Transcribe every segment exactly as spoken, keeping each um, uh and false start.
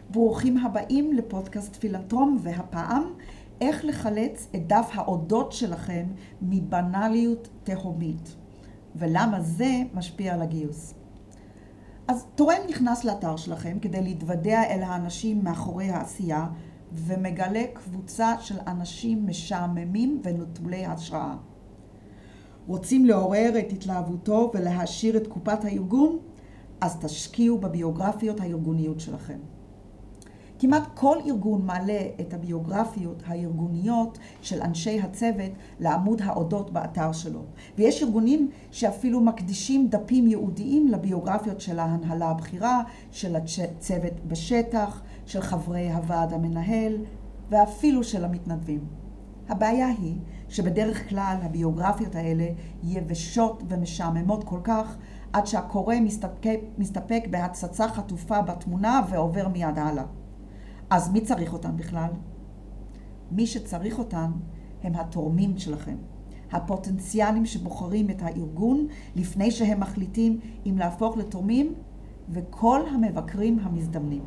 ברוכים הבאים לפודקאסט פילנטרום, והפעם איך לחלץ את דף האודות שלכם מבנליות תהומית ולמה זה משפיע על הגיוס. אז תורם נכנס לאתר שלכם כדי להתוודע אל האנשים מאחורי העשייה ומגלה קבוצה של אנשים משעממים ונטולי השראה. רוצים לעורר את התלהבותו ולהעשיר את קופת הארגון? אז תשקיעו בביוגרפיות הארגוניות שלכם. כמעט כל ארגון מעלה את הביוגרפיות הארגוניות של אנשי הצוות לעמוד האודות באתר שלו. ויש ארגונים שאפילו מקדישים דפים ייעודיים לביוגרפיות של ההנהלה הבכירה, של הצוות בשטח, של חברי הוועד המנהל ואפילו של המתנדבים. הבעיה היא שבדרך כלל הביוגרפיות האלה יבשות ומשעממות כל כך עד שהקורא מסתפק, מסתפק בהצצה חטופה בתמונה ועובר מיד הלאה. אז מי צריך אותן בכלל? מי שצריך אותן הם התורמים שלכם, הפוטנציאלים שבוחרים את הארגון לפני שהם מחליטים אם להפוך לתורמים, וכל המבקרים המזדמנים.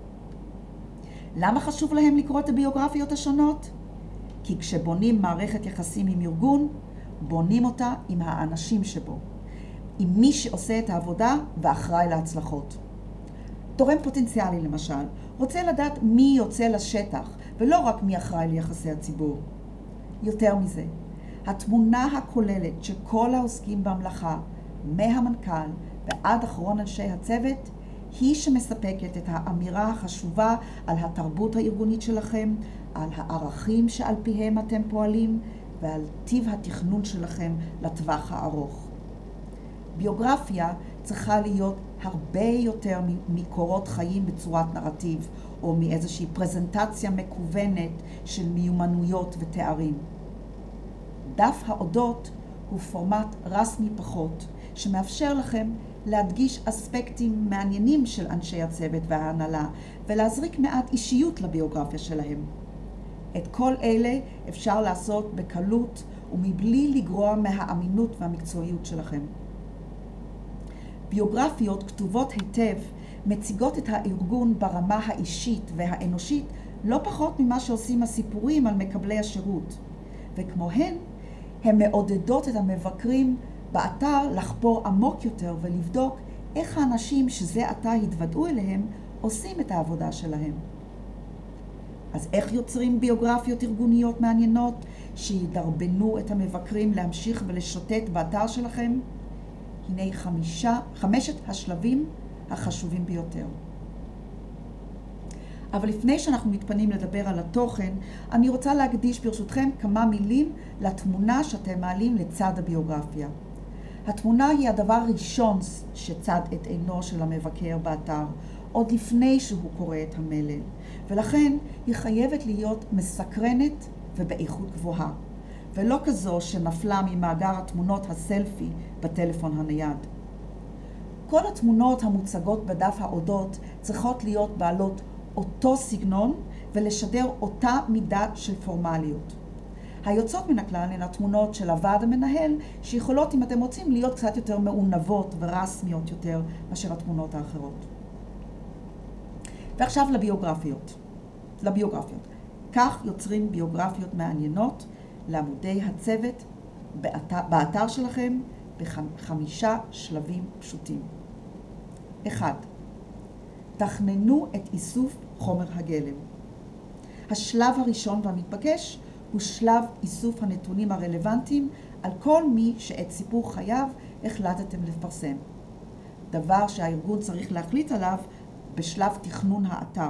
למה חשוב להם לקרוא את הביוגרפיות השונות? כי כשבונים מערכת יחסים עם ארגון, בונים אותה עם האנשים שבו, עם מי שעושה את העבודה ואחראי להצלחות. תורם פוטנציאלי למשל רוצה לדעת מי יוצא לשטח ולא רק מי אחראי ליחסי הציבור. יותר מזה, התמונה הכוללת שכל העוסקים במלאכה, מהמנכ"ל ועד אחרון אנשי הצוות, היא שמספקת את האמירה החשובה על התרבות הארגונית שלכם, על הערכים שעל פיהם אתם פועלים ועל טיב התכנון שלכם לטווח הארוך. ביוגרפיה צריכה להיות הרבה יותר מקורות חיים בצורת נרטיב או מאיזושהי פרזנטציה מקוונת של מיומנויות ותארים. דף האודות הוא פורמט רסמי פחות שמאפשר לכם להדגיש אספקטים מעניינים של אנשי הצוות וההנהלה ולהזריק מעט אישיות לביוגרפיה שלהם. את כל אלה אפשר לעשות בקלות ומבלי לגרוע מהאמינות והמקצועיות שלכם. ביוגרפיות כתובות היטב מציגות את הארגון ברמה האישית והאנושית לא פחות ממה שעושים הסיפורים על מקבלי השירות. וכמוהן, הן מעודדות את המבקרים באתר לחפור עמוק יותר ולבדוק איך האנשים שזה עתה התוודעו אליהם עושים את העבודה שלהם. אז איך יוצרים ביוגרפיות ארגוניות מעניינות שידרבנו את המבקרים להמשיך ולשוטט באתר שלכם? הנה חמישה, חמשת השלבים החשובים ביותר. אבל לפני שאנחנו מתפנים לדבר על התוכן, אני רוצה להקדיש ברשותכם כמה מילים לתמונה שאתם מעלים לצד הביוגרפיה. התמונה היא הדבר הראשון שצד את עינו של המבקר באתר, עוד לפני שהוא קורא את המלל, ולכן היא חייבת להיות מסקרנת ובאיכות גבוהה. ולא כזו שנפלה ממאגר התמונות הסלפי בטלפון הנייד. כל התמונות המוצגות בדף האודות צריכות להיות בעלות אותו סגנון ולשדר אותה מידה של פורמליות. היוצאות מן הכלל הן התמונות של הוועד המנהל שיכולות, אם אתם רוצים, להיות קצת יותר מעונבות ורסמיות יותר מאשר התמונות האחרות. ועכשיו לביוגרפיות. לביוגרפיות. כך יוצרים ביוגרפיות מעניינות לעמודי הצוות באתר, באתר שלכם בחמישה שלבים פשוטים. אחד. תכננו את איסוף חומר הגלם. השלב הראשון והמתבקש הוא שלב איסוף הנתונים הרלוונטיים על כל מי שאת סיפור חייו החלטתם לפרסם. דבר שהארגון צריך להחליט עליו בשלב תכנון האתר.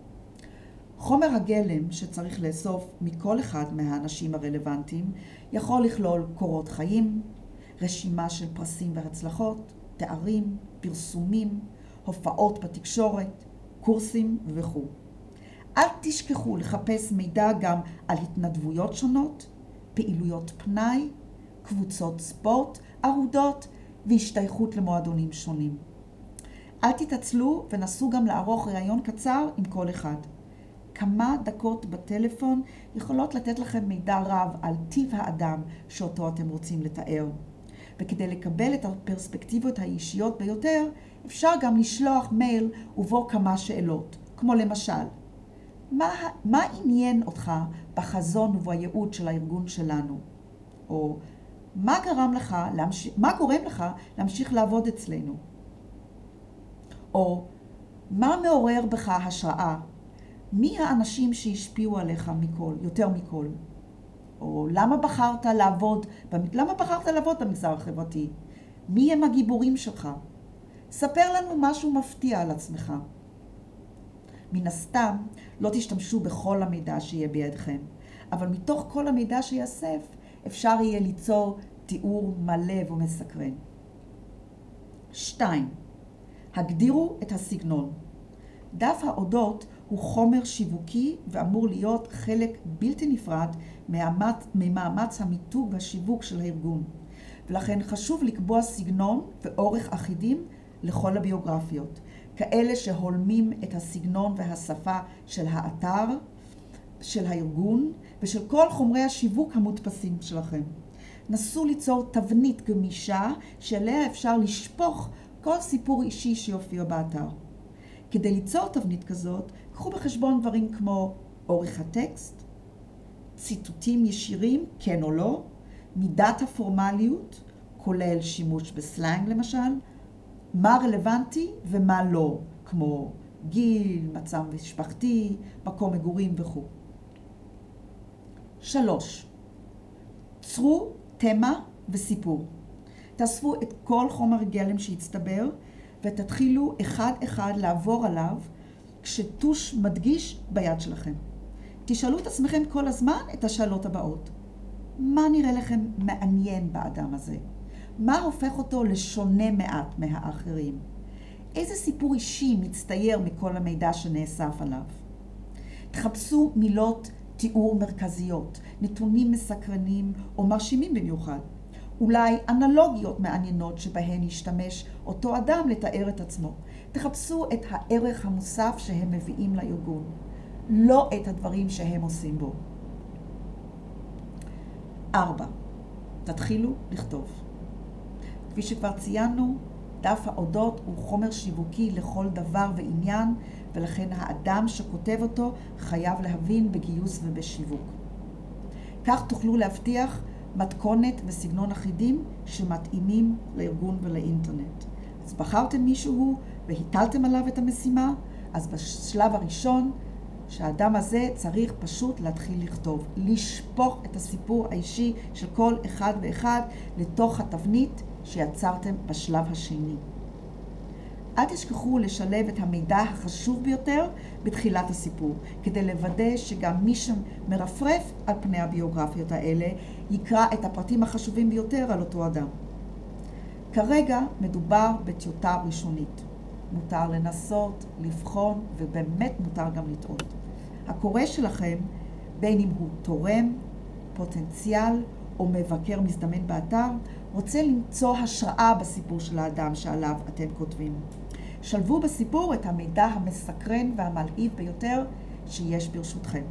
חומר הגלם שצריך לאסוף מכל אחד מהאנשים הרלוונטיים יכול לכלול קורות חיים, רשימה של פרסים והצלחות, תארים, פרסומים, הופעות בתקשורת, קורסים וכו'. אל תשכחו לחפש מידע גם על התנדבויות שונות, פעילויות פנאי, קבוצות ספורט, ערודות והשתייכות למועדונים שונים. אל תתעצלו ונסו גם לערוך ראיון קצר עם כל אחד. כמה דקות בטלפון יכולות לתת לכם מידע רב על טיב האדם שאותו אתם רוצים לתאר. וכדי לקבל את הפרספקטיבות האישיות ביותר, אפשר גם לשלוח מייל ובו כמה שאלות, כמו למשל, מה, מה עניין אותך בחזון ובייעוד של הארגון שלנו? או מה גרם לך, להמשיך, מה גורם לך להמשיך לעבוד אצלנו? או מה מעורר בך השראה? מי האנשים שהשפיעו עליך מכל, יותר מכל? או למה בחרת לעבוד, למה בחרת לעבוד במגזר החברתי? מי הם הגיבורים שלך? ספר לנו משהו מפתיע על עצמך. מן הסתם לא תשתמשו בכל המידע שיהיה בידכם, אבל מתוך כל המידע שיאסף אפשר יהיה ליצור תיאור מלא ומסקרן. שתיים. הגדירו את הסגנון. דף האודות הוא חומר שיווקי ואמור להיות חלק בלתי נפרד ממאמץ, ממאמץ המיתוג והשיווק של הארגון. ולכן חשוב לקבוע סגנון ואורך אחידים לכל הביוגרפיות, כאלה שהולמים את הסגנון והשפה של האתר, של הארגון ושל כל חומרי השיווק המודפסים שלכם. נסו ליצור תבנית גמישה שעליה אפשר לשפוך כל סיפור אישי שיופיע באתר. כדי ליצור תבנית כזאת, קחו בחשבון דברים כמו אורך הטקסט, ציטוטים ישירים, כן או לא, מידת הפורמליות, כולל שימוש בסלנג למשל, מה רלוונטי ומה לא, כמו גיל, מצב משפחתי, מקום מגורים וכו'. שלוש. צרו תמה וסיפור. תאספו את כל חומר גלם שהצטבר ותתחילו אחד אחד לעבור עליו כשטוש מדגיש ביד שלכם. תשאלו את עצמכם כל הזמן את השאלות הבאות. מה נראה לכם מעניין באדם הזה? מה הופך אותו לשונה מעט מהאחרים? איזה סיפור אישי מצטייר מכל המידע שנאסף עליו? תחפשו מילות תיאור מרכזיות, נתונים מסקרנים או מרשימים במיוחד. אולי אנלוגיות מעניינות שבהן ישתמש אותו אדם לתאר את עצמו. תחפשו את הערך המוסף שהם מביאים לארגון, לא את הדברים שהם עושים בו. ארבע. תתחילו לכתוב. כפי שכבר ציינו, דף האודות הוא חומר שיווקי לכל דבר ועניין, ולכן האדם שכותב אותו חייב להבין בגיוס ובשיווק. כך תוכלו להבטיח מתכונת וסגנון אחידים שמתאימים לארגון ולאינטרנט. אז בחרתם מישהו והטלתם עליו את המשימה, אז בשלב הראשון שהאדם הזה צריך פשוט להתחיל לכתוב, לשפוך את הסיפור האישי של כל אחד ואחד לתוך התבנית שיצרתם בשלב השני. אל תשכחו לשלב את המידע החשוב ביותר בתחילת הסיפור, כדי לוודא שגם מי שמרפרף על פני הביוגרפיות האלה יקרא את הפרטים החשובים ביותר על אותו אדם. כרגע מדובר בטיוטה ראשונית. מותר לנסות, לבחון ובאמת מותר גם לטעות. הקורא שלכם, בין אם הוא תורם, פוטנציאל או מבקר מזדמן באתר, רוצה למצוא השראה בסיפור של האדם שעליו אתם כותבים. שלבו בסיפור את המידע המסקרן והמלהיב ביותר שיש ברשותכם.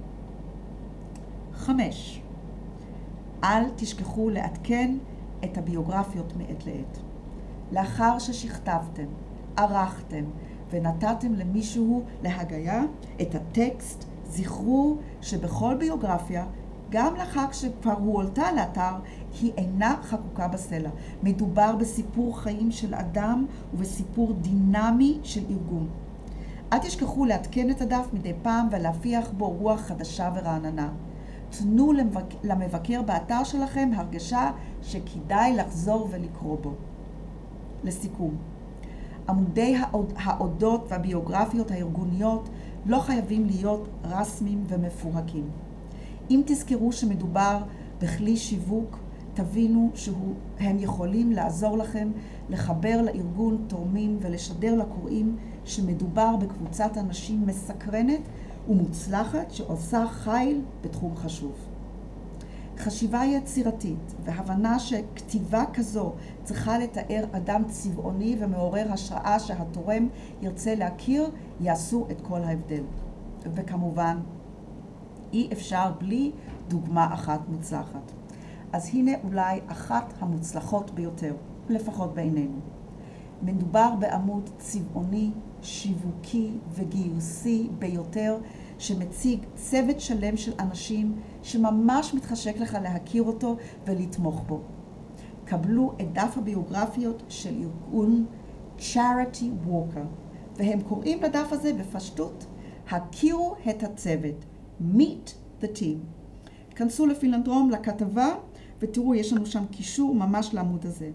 חמש. אל תשכחו לעדכן את הביוגרפיות מעת לעת. לאחר ששכתבתם, ערכתם ונתתם למישהו להגייה את הטקסט, זכרו שבכל ביוגרפיה, גם לאחר שכבר הוא עלתה לאתר, היא אינה חקוקה בסלע. מדובר בסיפור חיים של אדם ובסיפור דינמי של ארגון. אל תשכחו לעדכן את הדף מדי פעם ולהפיח בו רוח חדשה ורעננה. תנו למבקר באתר שלכם הרגשה שכדאי לחזור ולקרוא בו. לסיכום, עמודי האודות והביוגרפיות הארגוניות לא חייבים להיות רסמיים ומפורקים. אם תזכרו שמדובר בכלי שיווק, תבינו שהם יכולים לעזור לכם לחבר לארגון תורמים ולשדר לקוראים שמדובר בקבוצת אנשים מסקרנת ומוצלחת שעושה חיל בתחום חשוב. חשיבה יצירתית והבנה שכתיבה כזו צריכה לתאר אדם צבעוני ומעורר השראה שהתורם ירצה להכיר, יעשו את כל ההבדל. וכמובן, אי אפשר בלי דוגמה אחת מוצלחת. אז הנה אולי אחת המוצלחות ביותר, לפחות בעינינו. מדובר בעמוד צבעוני, שיווקי וגיוסי ביותר, שמציג צוות שלם של אנשים שממש מתחשק לך להכיר אותו ולתמוך בו. קבלו את דף הביוגרפיות של ארגון Charity Walker, והם קוראים לדף הזה בפשטות, הכירו את הצוות, Meet the Team. כנסו לפילנתרום לכתבה ותראו, יש לנו שם קישור ממש לעמוד הזה.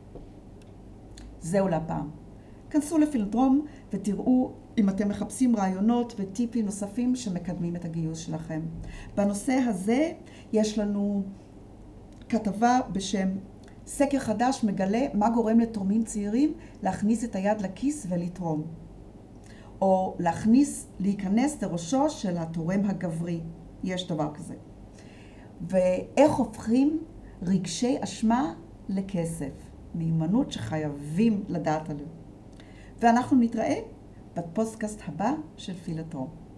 זהו להפעם. כנסו לפילנתרום ותראו אם אתם מחפשים רעיונות וטיפים נוספים שמקדמים את הגיוס שלכם. בנושא הזה יש לנו כתבה בשם סקר חדש מגלה מה גורם לתורמים צעירים להכניס את היד לכיס ולתרום. או להכניס, להיכנס לראשו של התורם הגברי. יש דבר כזה. ואיך הופכים רגשי אשמה לכסף. מיומנות שחייבים לדעת עליו. ואנחנו נתראה בפודקאסט הבא של פילנתרום.